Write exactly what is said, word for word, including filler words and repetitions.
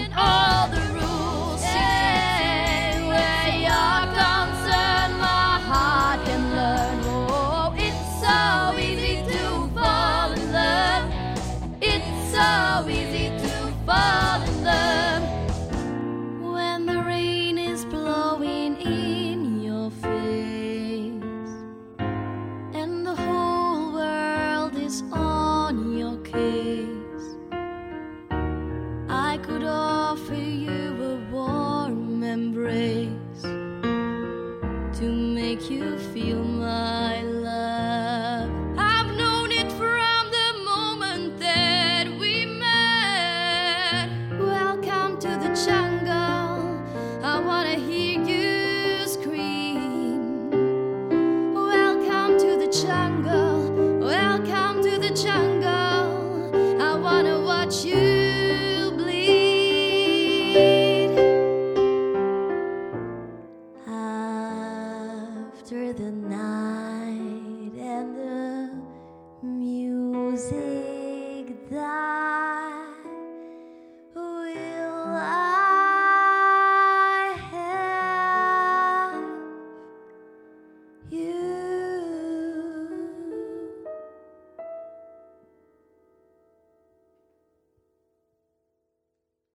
following all the rules. Yeah, where you're concerned, my heart can learn. Oh, it's so easy to fall in love. It's so easy to fall in love. When the rain is blowing in your face and the whole world is on your case, I could offer you a warm embrace to make you feel my love. I've known it from the moment that we met. Welcome to the jungle, I wanna hear you scream. Welcome to the jungle, welcome to the jungle, I wanna watch you bleed. After the night